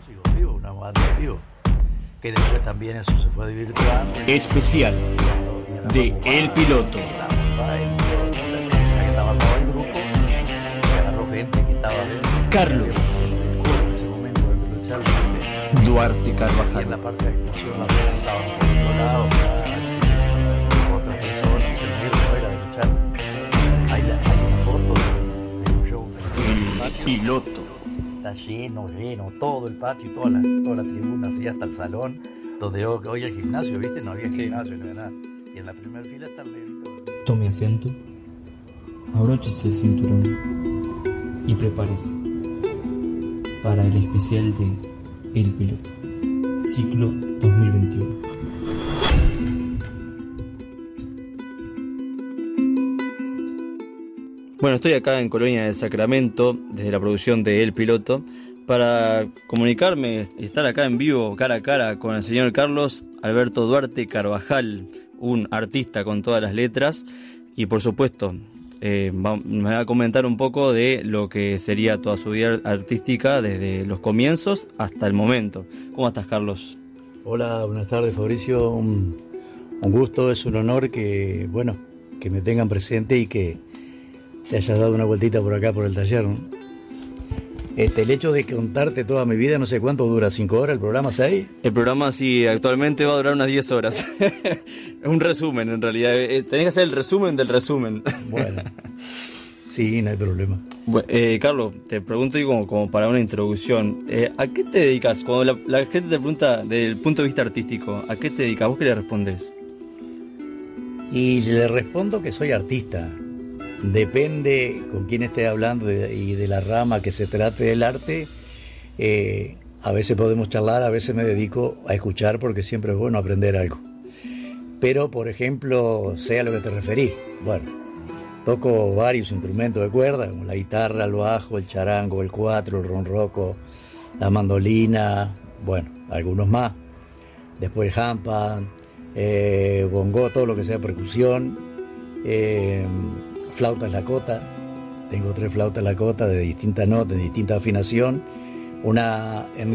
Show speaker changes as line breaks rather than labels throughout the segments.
músicos vivos, una banda en vivo. Que después también eso se fue desvirtuando.
Especial de El Piloto.
Estaba todo el grupo, agarró gente que estaba dentro.
Carlos
en ese momento del Charlie.
Duarte
Y
Carvajal.
en la parte de actuación la pensaban por otro lado, otras personas, el miedo no era de luchar. Hay una foto de un show.
El Piloto.
Está lleno, todo el patio, toda la tribuna, así hasta el salón, donde hoy el gimnasio, ¿viste? No había gimnasio, no había nada. Y en la primera fila está el negrito.
Tome asiento, abróchese el cinturón y prepárese para el especial de El Piloto, ciclo 2021.
Bueno, estoy acá en Colonia del Sacramento, desde la producción de El Piloto, para comunicarme y estar acá en vivo, cara a cara, con el señor Carlos Alberto Duarte Carvajal, un artista con todas las letras, y por supuesto, me va a comentar un poco de lo que sería toda su vida artística, desde los comienzos hasta el momento. ¿Cómo estás, Carlos?
Hola, buenas tardes, Fabricio. Un gusto, es un honor que me tengan presente y que te hayas dado una vueltita por acá, por el taller, ¿no? El hecho de contarte toda mi vida, no sé cuánto dura, 5 horas el programa, 6.
El programa sí, actualmente va a durar unas 10 horas. Es un resumen, en realidad. Tenés que hacer el resumen del resumen.
Bueno, sí, no hay problema.
Bueno, Carlos, te pregunto y como para una introducción, ¿a qué te dedicas? Cuando la gente te pregunta desde el punto de vista artístico, ¿a qué te dedicas? ¿Vos qué le respondés?
Y le respondo que soy artista. Depende con quién esté hablando y de la rama que se trate del arte. A veces podemos charlar, a veces me dedico a escuchar porque siempre es bueno aprender algo. Pero, por ejemplo, sé a lo que te referís. Bueno, toco varios instrumentos de cuerda, como la guitarra, el bajo, el charango, el cuatro, el ronroco, la mandolina, bueno, algunos más. Después el handpan, bongo, todo lo que sea percusión. Flautas Lakota, tengo 3 flautas Lakota de distintas notas, de distinta afinación, una en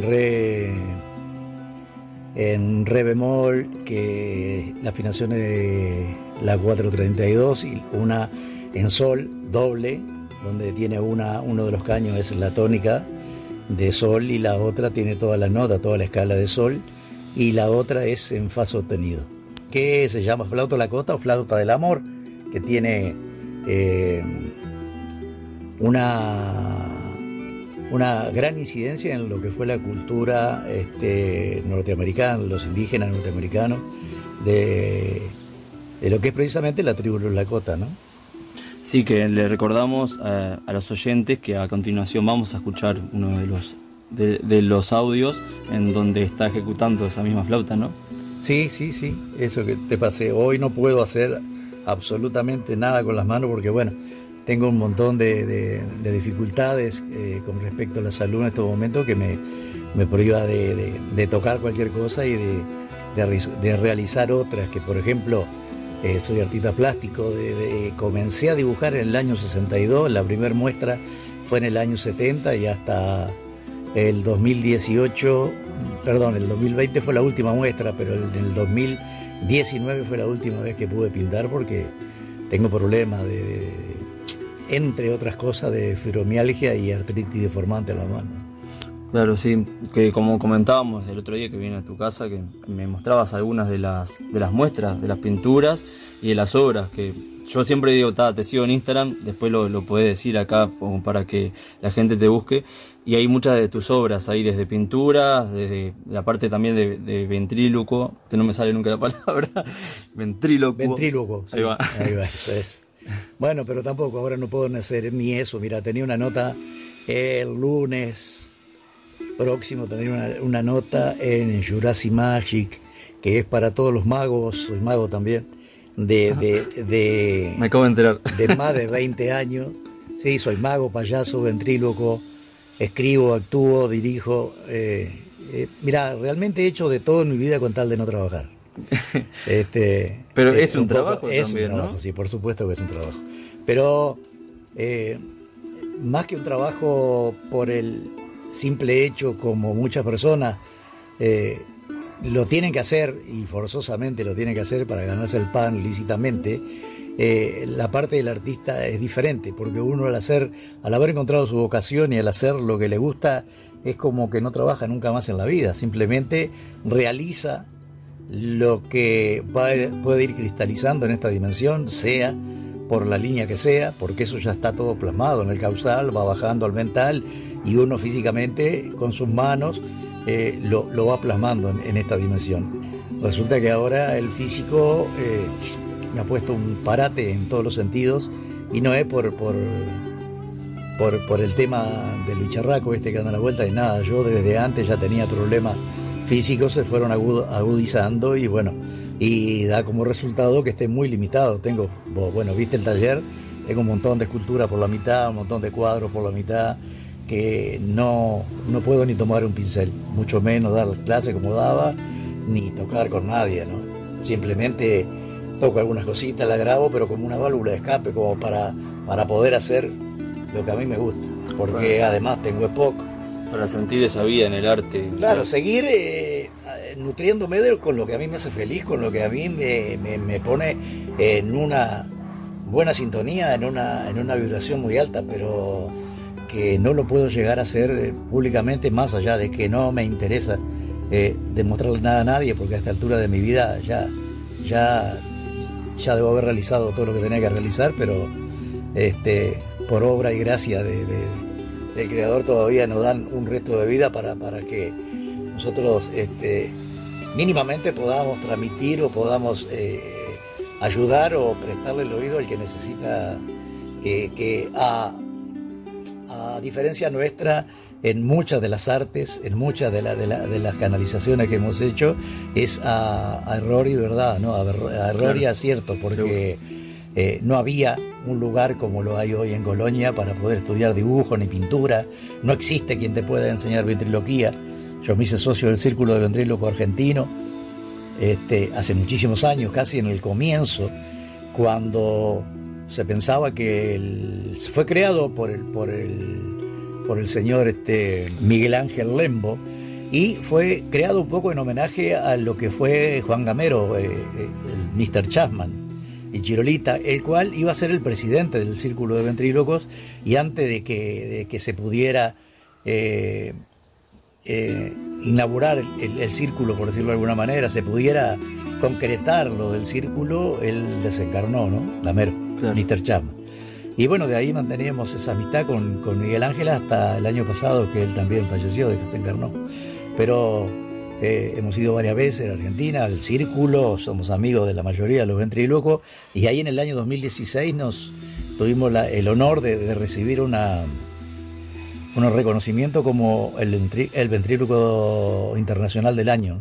re bemol, que la afinación es de la 432, y una en sol doble, donde tiene uno de los caños es la tónica de sol y la otra tiene todas las notas, toda la escala de sol, y la otra es en fa sostenido, que se llama flauta Lakota o flauta del amor, que tiene una gran incidencia en lo que fue la cultura norteamericana, los indígenas norteamericanos, de lo que es precisamente la tribu de los Lakota, ¿no?
Sí, que le recordamos a los oyentes que a continuación vamos a escuchar uno de los audios en donde está ejecutando esa misma flauta, ¿no?
Sí, eso que te pasé. Hoy no puedo hacer absolutamente nada con las manos porque, bueno, tengo un montón de dificultades con respecto a la salud en estos momentos que me priva de tocar cualquier cosa y de realizar otras, que por ejemplo soy artista plástico, comencé a dibujar en el año 62, la primera muestra fue en el año 70 y hasta el 2018, perdón, el 2020 fue la última muestra, pero en el 2019 fue la última vez que pude pintar porque tengo problemas entre otras cosas, de fibromialgia y artritis deformante en la mano.
Claro, sí, que como comentábamos el otro día que vine a tu casa, que me mostrabas algunas de las muestras, de las pinturas y de las obras, que yo siempre digo, te sigo en Instagram, después lo podés decir acá como para que la gente te busque, y hay muchas de tus obras ahí, desde pinturas, desde la parte también de ventrílocuo, que no me sale nunca la palabra, ventrílocuo,
sí. Ahí va, eso es. Bueno, pero tampoco, ahora no puedo hacer ni eso. Mira, tenía una nota el lunes próximo, tendría una nota en Jurassic Magic, que es para todos los magos, soy mago también, me
acabo de enterar,
de más de 20 años. Sí, soy mago, payaso, ventríloco, escribo, actúo, dirijo. Mira, realmente he hecho de todo en mi vida con tal de no trabajar.
Pero es un trabajo
es
también,
un trabajo,
¿no?
Sí, por supuesto que es un trabajo. Pero más que un trabajo por el simple hecho, como muchas personas lo tienen que hacer, y forzosamente lo tienen que hacer para ganarse el pan lícitamente, la parte del artista es diferente, porque uno al haber encontrado su vocación y al hacer lo que le gusta, es como que no trabaja nunca más en la vida, simplemente realiza lo que puede ir cristalizando en esta dimensión, sea por la línea que sea, porque eso ya está todo plasmado en el causal, va bajando al mental, y uno físicamente con sus manos lo va plasmando en esta dimensión. Resulta que ahora el físico me ha puesto un parate en todos los sentidos, y no es por el tema del bicharraco que anda a la vuelta, y nada. Yo desde antes ya tenía problemas físicos, se fueron agudizando, y bueno, y da como resultado que esté muy limitado. Viste el taller, tengo un montón de escultura por la mitad, un montón de cuadros por la mitad, que no puedo ni tomar un pincel, mucho menos dar clase como daba, ni tocar con nadie, ¿no? Simplemente toco algunas cositas, las grabo, pero como una válvula de escape, como para poder hacer lo que a mí me gusta, porque además tengo EPOC.
Para sentir esa vida en el arte.
Claro, seguir nutriéndome con lo que a mí me hace feliz, con lo que a mí me pone en una buena sintonía, en una vibración muy alta, pero que no lo puedo llegar a hacer públicamente, más allá de que no me interesa demostrarle nada a nadie, porque a esta altura de mi vida ya debo haber realizado todo lo que tenía que realizar, pero por obra y gracia del Creador todavía nos dan un resto de vida para que nosotros mínimamente podamos transmitir o podamos ayudar o prestarle el oído al que necesita, que a diferencia nuestra, en muchas de las artes, en muchas de las canalizaciones que hemos hecho, es a error y verdad, ¿no? A error y acierto, porque no había un lugar como lo hay hoy en Colonia para poder estudiar dibujo ni pintura. No existe quien te pueda enseñar ventriloquía. Yo me hice socio del Círculo de Ventríloco Argentino hace muchísimos años, casi en el comienzo, cuando se pensaba que fue creado por el señor Miguel Ángel Lembo, y fue creado un poco en homenaje a lo que fue Juan Gamero, el Mr. Chapman y Chirolita, el cual iba a ser el presidente del Círculo de Ventrílocos, y antes de que se pudiera inaugurar el círculo, por decirlo de alguna manera, se pudiera concretar lo del círculo, él desencarnó, ¿no? Gamero, claro. Mr. Chapman. Y bueno, de ahí manteníamos esa amistad con Miguel Ángel hasta el año pasado, que él también falleció, desencarnó. Pero hemos ido varias veces a Argentina, al Círculo, somos amigos de la mayoría de los ventrílocos, y ahí en el año 2016 tuvimos el honor de recibir un reconocimiento como el ventríloco internacional del año.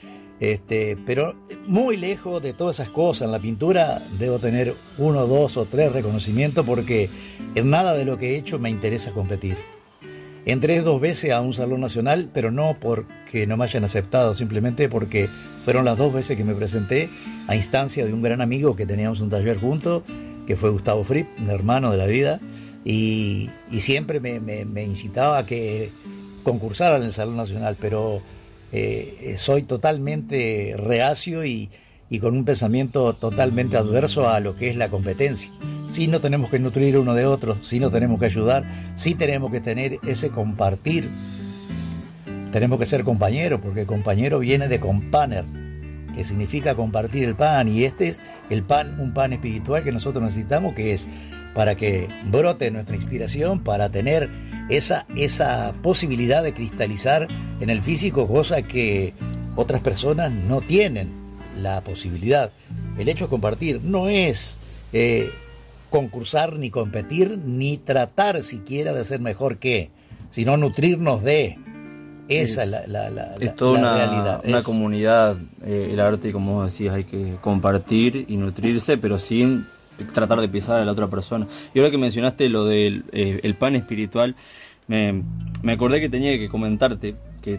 Pero muy lejos de todas esas cosas. En la pintura debo tener 1, 2 o 3 reconocimientos, porque en nada de lo que he hecho me interesa competir. Entré 2 veces a un salón nacional, pero no porque no me hayan aceptado, simplemente porque fueron las 2 veces que me presenté a instancia de un gran amigo que teníamos un taller juntos, que fue Gustavo Fripp, un hermano de la vida, y siempre me incitaba a que concursara en el salón nacional, pero soy totalmente reacio y con un pensamiento totalmente adverso a lo que es la competencia. Sí, no tenemos que nutrir uno de otro, sí, no tenemos que ayudar, sí tenemos que tener ese compartir, tenemos que ser compañeros, porque compañero viene de companer, que significa compartir el pan, y este es el pan, un pan espiritual que nosotros necesitamos, que es para que brote nuestra inspiración, para tener esa posibilidad de cristalizar en el físico, cosa que otras personas no tienen la posibilidad. El hecho de compartir no es concursar, ni competir, ni tratar siquiera de ser mejor que, sino nutrirnos de. Esa es
es toda
la realidad.
Una comunidad, el arte, como vos decís, hay que compartir y nutrirse, pero sin tratar de pisar a la otra persona. Y ahora que mencionaste lo del el pan espiritual, me acordé que tenía que comentarte que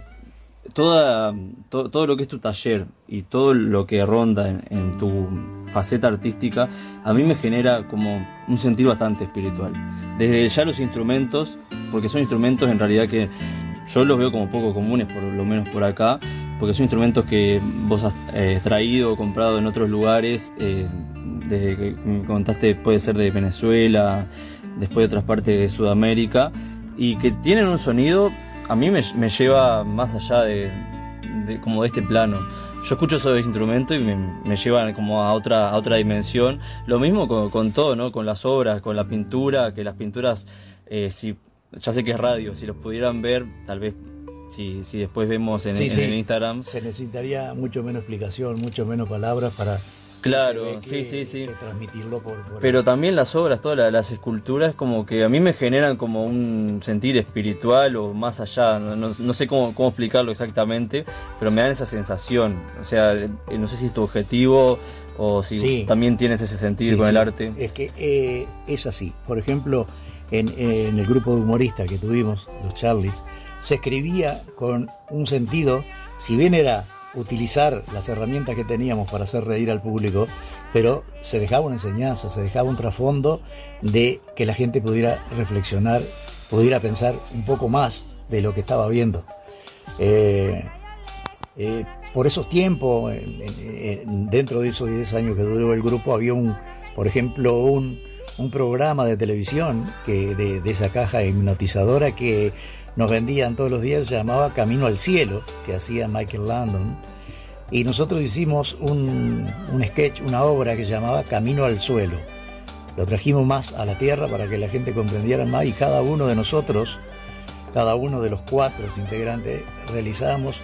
todo lo que es tu taller y todo lo que ronda en tu faceta artística, a mí me genera como un sentir bastante espiritual. Desde ya los instrumentos, porque son instrumentos en realidad que yo los veo como poco comunes, por lo menos por acá, porque son instrumentos que vos has traído o comprado en otros lugares, desde que me contaste, puede ser de Venezuela, después de otras partes de Sudamérica, y que tienen un sonido, a mí me lleva más allá de como de este plano. Yo escucho esos instrumentos y me llevan como a otra dimensión. Lo mismo con todo, ¿no? Con las obras, con la pintura, que las pinturas, si ya sé que es radio, si los pudieran ver, tal vez si después vemos en el Instagram.
Se necesitaría mucho menos explicación, mucho menos palabras para...
Claro, sí.
Que transmitirlo por
Pero
ahí.
también las obras, todas las esculturas, como que a mí me generan como un sentir espiritual o más allá, no sé cómo explicarlo exactamente, pero me dan esa sensación. O sea, no sé si es tu objetivo o si también tienes ese sentir con el arte.
Es que es así. Por ejemplo, en el grupo de humoristas que tuvimos, los Charlies, se escribía con un sentido, si bien era utilizar las herramientas que teníamos para hacer reír al público, pero se dejaba una enseñanza, se dejaba un trasfondo de que la gente pudiera reflexionar, pudiera pensar un poco más de lo que estaba viendo. Por esos tiempos, dentro de esos 10 años que duró el grupo, había por ejemplo, un programa de televisión de esa caja hipnotizadora que nos vendían todos los días, se llamaba Camino al Cielo, que hacía Michael Landon, y nosotros hicimos un sketch, una obra que se llamaba Camino al Suelo. Lo trajimos más a la tierra para que la gente comprendiera más, y cada uno de nosotros, cada uno de los 4 integrantes, realizábamos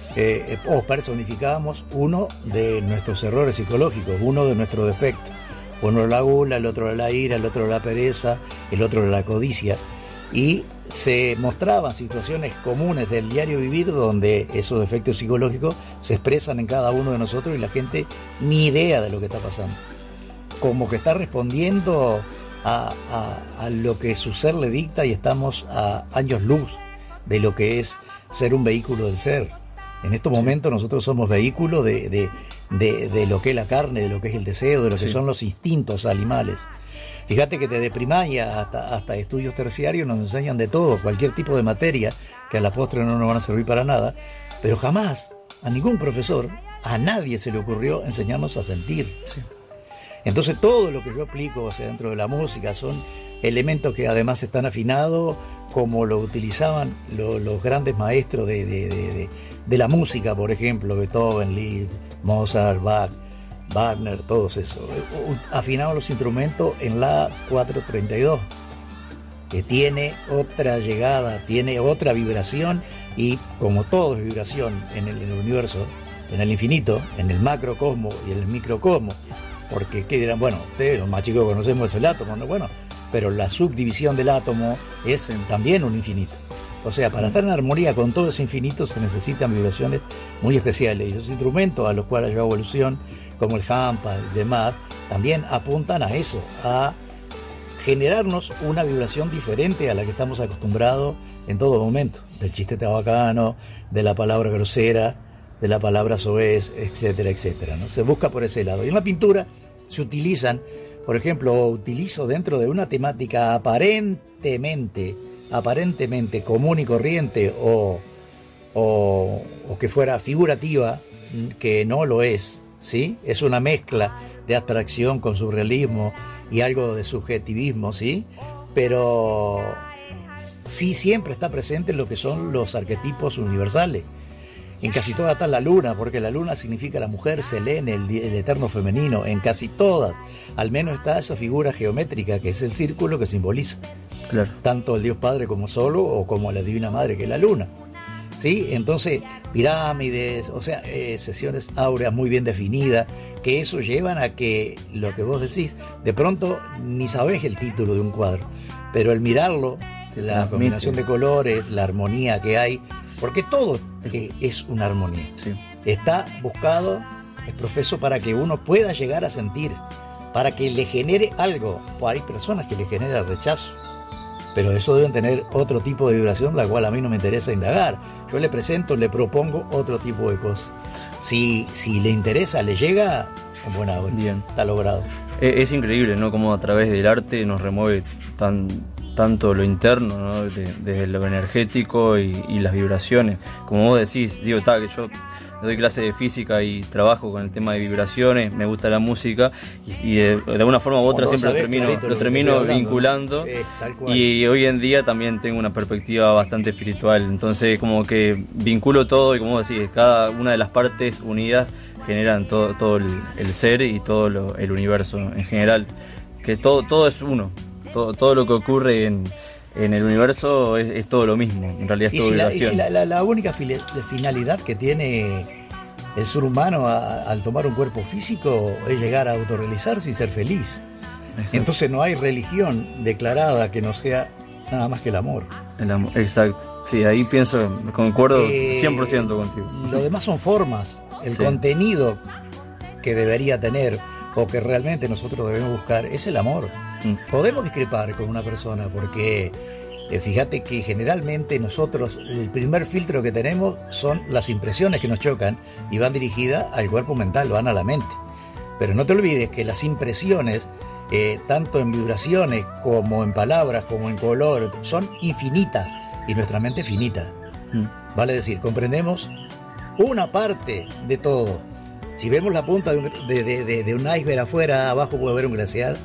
o personificábamos uno de nuestros errores psicológicos, uno de nuestros defectos. Uno la gula, el otro la ira, el otro la pereza, el otro la codicia, y se mostraban situaciones comunes del diario vivir donde esos efectos psicológicos se expresan en cada uno de nosotros y la gente ni idea de lo que está pasando. Como que está respondiendo a lo que su ser le dicta, y estamos a años luz de lo que es ser un vehículo del ser. En estos momentos nosotros somos vehículos de lo que es la carne, de lo que es el deseo, de lo que son los instintos animales. Fíjate que desde primaria hasta estudios terciarios nos enseñan de todo, cualquier tipo de materia, que a la postre no nos van a servir para nada, pero jamás a ningún profesor, a nadie se le ocurrió enseñarnos a sentir.
Sí.
Entonces todo lo que yo aplico dentro de la música son elementos que además están afinados como lo utilizaban los grandes maestros de la música, por ejemplo, Beethoven, Liszt, Mozart, Bach, Wagner, todos esos. Afinaban los instrumentos en la 432, que tiene otra llegada, tiene otra vibración, y como todo es vibración en el universo, en el infinito, en el macrocosmo y en el microcosmo, porque ¿qué dirán? Bueno, ustedes los más chicos conocemos el átomo, ¿no? Bueno, pero la subdivisión del átomo es también un infinito. O sea, para estar en armonía con todo ese infinito se necesitan vibraciones muy especiales, y los instrumentos a los cuales yo hago alusión, como el hampa y demás, también apuntan a eso, a generarnos una vibración diferente a la que estamos acostumbrados en todo momento, del chiste tabacano, de la palabra grosera, de la palabra soez, etcétera, etcétera, ¿no? Se busca por ese lado. Y en la pintura se utilizan, por ejemplo, utilizo dentro de una temática aparentemente común y corriente, o que fuera figurativa, que no lo es, ¿sí? Es una mezcla de abstracción con surrealismo y algo de subjetivismo, ¿sí? Pero sí siempre está presente lo que son los arquetipos universales. En casi todas está la luna, porque la luna significa la mujer, Selene, el eterno femenino. En casi todas, al menos está esa figura geométrica que es el círculo, que simboliza tanto el Dios Padre como solo, o como la Divina Madre, que es la luna, ¿sí? Entonces, pirámides, o sea, sesiones áureas muy bien definidas, que eso llevan a que lo que vos decís, de pronto ni sabés el título de un cuadro, pero el mirarlo, la combinación de colores, la armonía que hay, porque todo es una armonía.
Sí.
Está buscado, es profeso para que uno pueda llegar a sentir, para que le genere algo. Hay personas que le genera rechazo, pero eso deben tener otro tipo de vibración, la cual a mí no me interesa indagar. Yo le presento, le propongo otro tipo de cosas. Si le interesa, le llega, buena hora.
Bien.
Está logrado.
Es increíble, ¿no? Cómo a través del arte nos remueve tanto lo interno, ¿no? Desde lo energético y las vibraciones. Como vos decís, digo, que yo doy clase de física y trabajo con el tema de vibraciones, me gusta la música y de alguna forma u otra siempre lo termino vinculando, y hoy en día también tengo una perspectiva bastante espiritual, entonces como que vinculo todo y como vos decís, cada una de las partes unidas generan todo el ser y todo el universo en general, que todo es uno, todo lo que ocurre en el universo es todo lo mismo, en realidad es todo vibración.
La única finalidad que tiene el ser humano al tomar un cuerpo físico es llegar a autorrealizarse y ser feliz. Exacto. Entonces no hay religión declarada que no sea nada más que el amor.
El amor, exacto. Sí, ahí concuerdo 100% contigo.
Lo demás son formas, el contenido que debería tener o que realmente nosotros debemos buscar es el amor. Podemos discrepar con una persona porque fíjate que generalmente nosotros el primer filtro que tenemos son las impresiones que nos chocan y van dirigidas al cuerpo mental, van a la mente. Pero no te olvides que las impresiones, tanto en vibraciones como en palabras, como en color, son infinitas y nuestra mente es finita. Vale decir, comprendemos una parte de todo. Si vemos la punta de un iceberg afuera, abajo puede haber un glaciar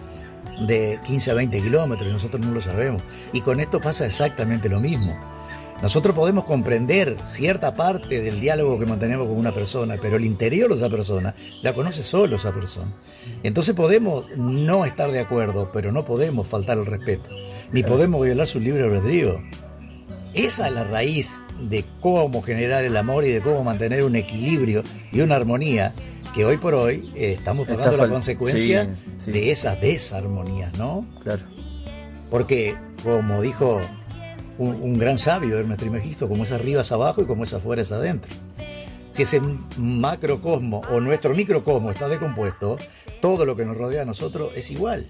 de 15 a 20 kilómetros y nosotros no lo sabemos. Y con esto pasa exactamente lo mismo. Nosotros podemos comprender cierta parte del diálogo que mantenemos con una persona, pero el interior de esa persona la conoce solo esa persona. Entonces podemos no estar de acuerdo, pero no podemos faltar el respeto, ni podemos violar su libre albedrío. Esa es la raíz de cómo generar el amor y de cómo mantener un equilibrio y una armonía que hoy por hoy estamos pagando la consecuencia de esas desarmonías, ¿no?
Claro.
Porque, como dijo un gran sabio, Hermes Trismegisto, como es arriba es abajo y como es afuera es adentro. Si ese macrocosmo o nuestro microcosmo está descompuesto, todo lo que nos rodea a nosotros es igual.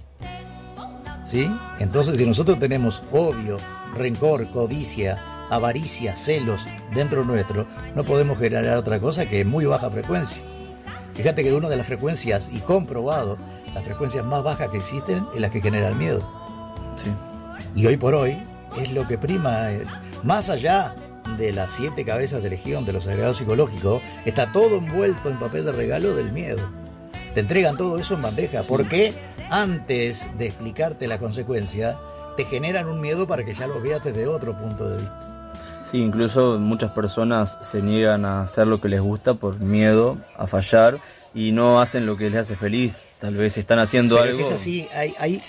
¿Sí? Entonces, si nosotros tenemos odio, rencor, codicia, avaricia, celos dentro nuestro, no podemos generar otra cosa que muy baja frecuencia. Fíjate que una de las frecuencias, y comprobado, las frecuencias más bajas que existen es las que generan miedo.
Sí.
Y hoy por hoy es lo que prima, más allá de las 7 cabezas de legión de los agregados psicológicos, está todo envuelto en papel de regalo del miedo. Te entregan todo eso en bandeja, porque antes de explicarte la consecuencia, te generan un miedo para que ya lo veas desde otro punto de vista.
Sí, incluso muchas personas se niegan a hacer lo que les gusta por miedo a fallar y no hacen lo que les hace feliz. Tal vez están haciendo algo...
Pero es así, hay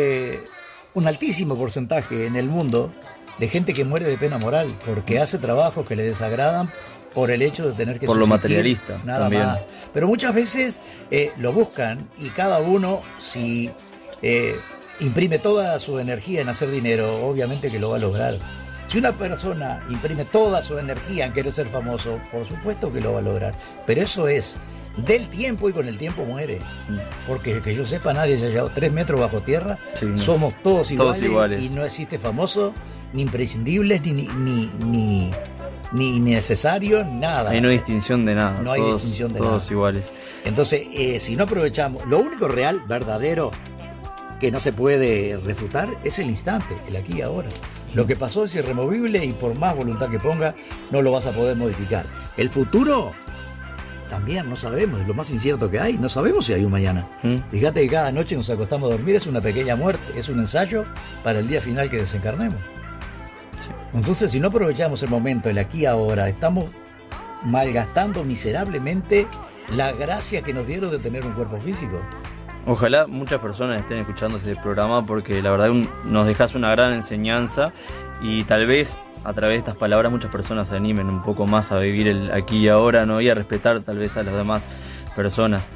un altísimo porcentaje en el mundo de gente que muere de pena moral porque hace trabajos que le desagradan por el hecho de tener que
por lo materialista
nada
también.
Más. Pero muchas veces lo buscan y cada uno, si imprime toda su energía en hacer dinero, obviamente que lo va a lograr. Si una persona imprime toda su energía en querer ser famoso, por supuesto que lo va a lograr. Pero eso es del tiempo y con el tiempo muere. Porque que yo sepa, nadie se ha llegado 3 metros bajo tierra. Sí, no. Somos todos iguales y no existe famoso, ni imprescindibles, ni necesario, nada.
Ahí no hay distinción de nada.
No hay distinción de nada.
Todos iguales.
Entonces, si no aprovechamos, lo único real, verdadero, que no se puede refutar es el instante, el aquí y ahora. Lo que pasó es irremovible y por más voluntad que ponga, no lo vas a poder modificar. El futuro también no sabemos, es lo más incierto que hay. No sabemos si hay un mañana. Fíjate que cada noche nos acostamos a dormir, es una pequeña muerte, es un ensayo para el día final que desencarnemos. Sí. Entonces, si no aprovechamos el momento, el aquí y ahora, estamos malgastando miserablemente la gracia que nos dieron de tener un cuerpo físico.
Ojalá muchas personas estén escuchando este programa porque la verdad nos dejas una gran enseñanza y tal vez a través de estas palabras muchas personas se animen un poco más a vivir el aquí y ahora, ¿no? Y a respetar tal vez a las demás personas.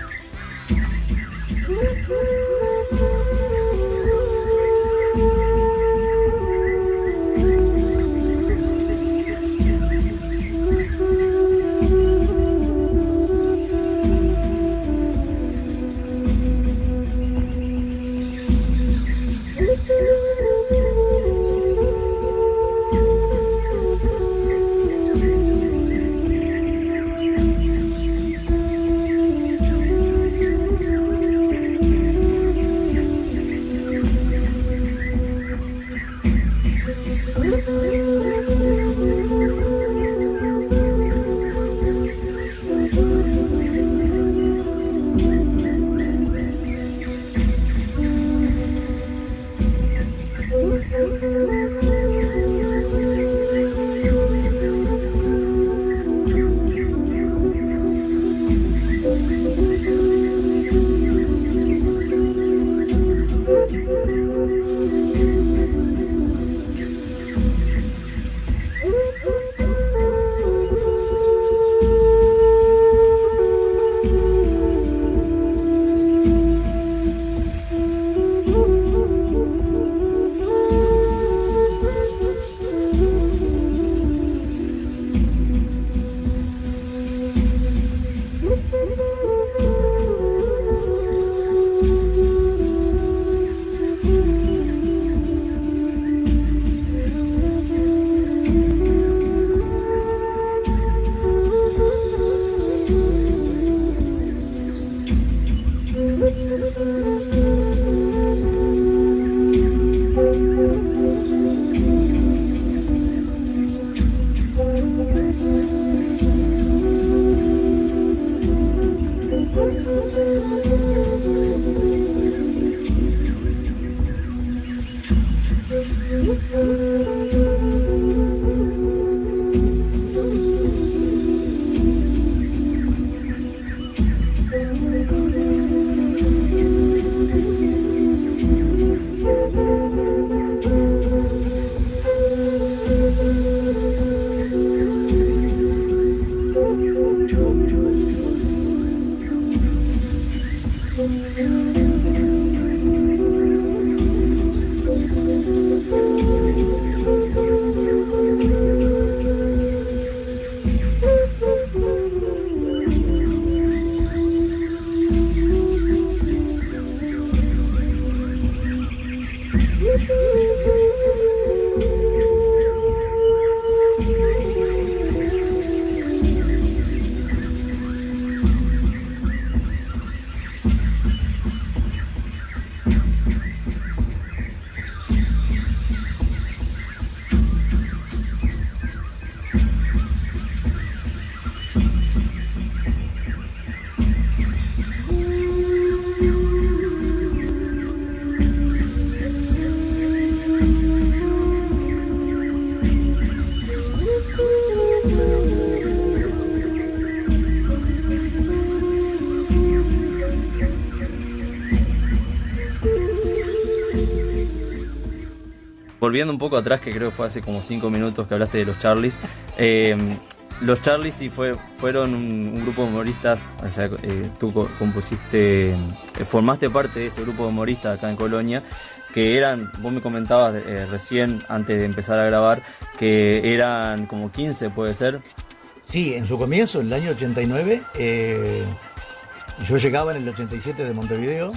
volviendo un poco atrás, que creo que fue hace como 5 minutos que hablaste de los Charlies. Los Charlies sí fueron un grupo de humoristas, o sea, tú formaste parte de ese grupo de humoristas acá en Colonia, que eran, vos me comentabas recién, antes de empezar a grabar, que eran como 15, ¿puede ser?
Sí, en su comienzo, en el año 89, yo llegaba en el 87 de Montevideo,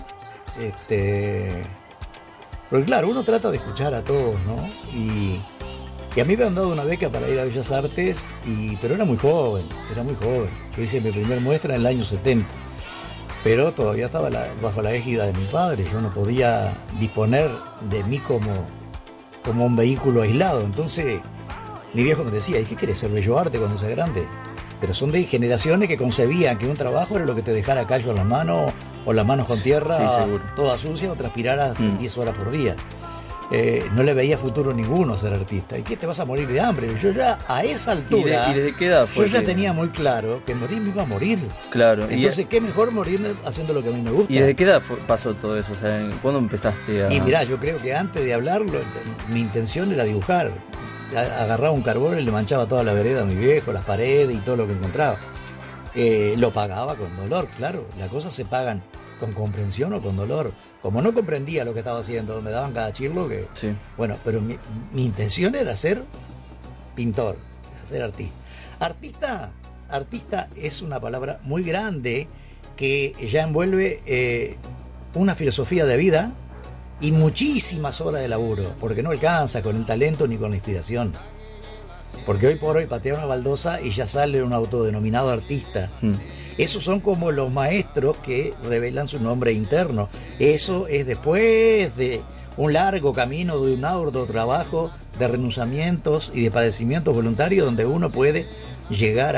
porque claro, uno trata de escuchar a todos, ¿no? Y a mí me han dado una beca para ir a Bellas Artes, pero era muy joven. Yo hice mi primer muestra en el año 70, pero todavía estaba bajo la égida de mi padre. Yo no podía disponer de mí como un vehículo aislado. Entonces mi viejo me decía, ¿y qué querés ser bello arte cuando seas grande? Pero son de generaciones que concebían que un trabajo era lo que te dejara callo en las manos, o las manos con tierra, sí, toda sucia, o transpiraras 10 horas por día. No le veía futuro ninguno ser artista. ¿Y qué, te vas a morir de hambre? Yo ya a esa altura,
¿Y desde qué edad fue
yo ya tenía muy claro que morir me iba a morir.
Claro.
Entonces, ¿qué mejor morir haciendo lo que a mí me gusta?
¿Y desde qué edad pasó todo eso? O sea, ¿cuándo empezaste a...?
Y mirá, yo creo que antes de hablarlo, mi intención era dibujar. Agarraba un carbón y le manchaba toda la vereda a mi viejo, las paredes y todo lo que encontraba. Lo pagaba con dolor, claro. Las cosas se pagan con comprensión o con dolor. Como no comprendía lo que estaba haciendo, me daban cada chirlo que...
Sí.
Bueno, pero mi intención era ser pintor, ser artista. Artista es una palabra muy grande que ya envuelve una filosofía de vida y muchísimas horas de laburo, porque no alcanza con el talento ni con la inspiración. Porque hoy por hoy patea una baldosa y ya sale un autodenominado artista. Esos son como los maestros que revelan su nombre interno. Eso es después de un largo camino, de un arduo trabajo, de renunciamientos y de padecimientos voluntarios, donde uno puede llegar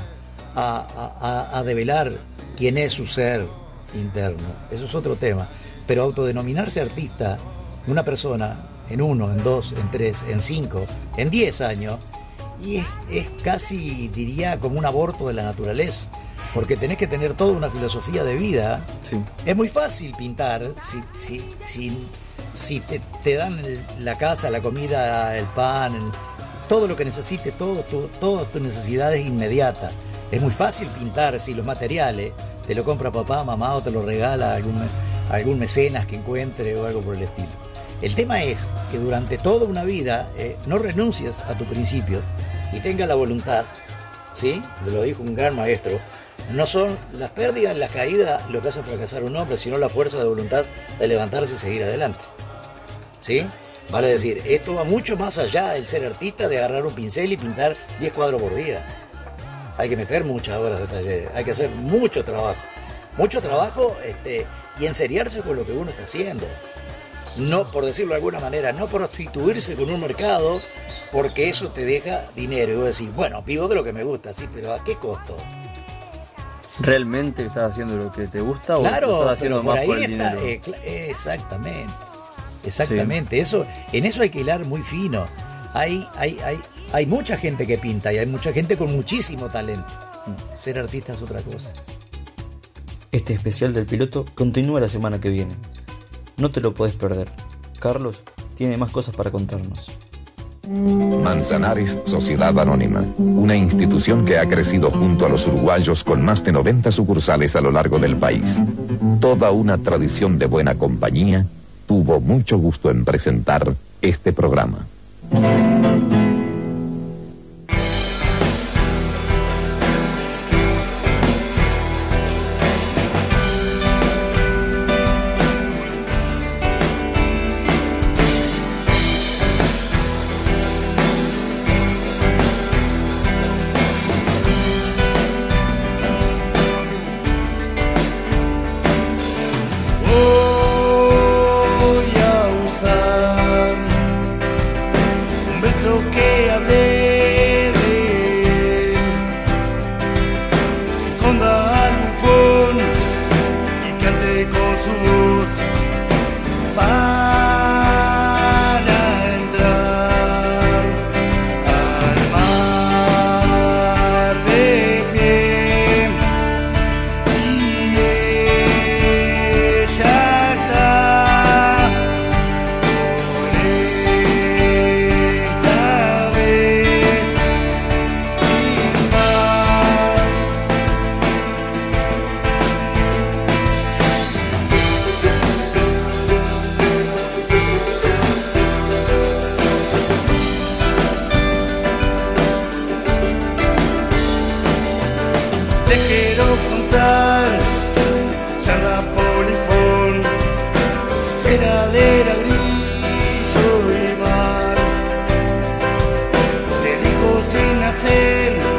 a develar quién es su ser interno. Eso es otro tema. Pero autodenominarse artista, una persona, en 1, en 2, en 3, en 5, en 10 años, y es casi, diría, como un aborto de la naturaleza. Porque tenés que tener toda una filosofía de vida. Sí. Es muy fácil pintar si te dan la casa, la comida, el pan, todo lo que necesites, todas tus necesidades inmediatas. Es muy fácil pintar si los materiales te lo compra papá, mamá, o te lo regala algún mecenas que encuentre o algo por el estilo. El tema es que durante toda una vida no renuncies a tu principio y tengas la voluntad, ¿sí? Me lo dijo un gran maestro. No son las pérdidas, las caídas lo que hacen fracasar a un hombre, sino la fuerza de voluntad de levantarse y seguir adelante. ¿Sí? Vale decir, esto va mucho más allá del ser artista, de agarrar un pincel y pintar 10 cuadros por día. Hay que meter muchas horas de taller, hay que hacer mucho trabajo y enseriarse con lo que uno está haciendo. No, por decirlo de alguna manera, no prostituirse con un mercado, porque eso te deja dinero. Y vos decís, bueno, vivo de lo que me gusta, sí, pero ¿a qué costo?
¿Realmente estás haciendo lo que te gusta,
claro,
o estás haciendo más por el
está,
dinero?
Exactamente. Sí. En eso hay que hilar muy fino. Hay mucha gente que pinta y hay mucha gente con muchísimo talento. Ser artista es otra cosa.
Este especial del piloto continúa la semana que viene. No te lo podés perder. Carlos tiene más cosas para contarnos.
Manzanares Sociedad Anónima, una institución que ha crecido junto a los uruguayos con más de 90 sucursales a lo largo del país. Toda una tradición de buena compañía, tuvo mucho gusto en presentar este programa.
Voy a usar un beso Te quiero contar, charla polifón, heladera gris y mar. Te digo sin hacer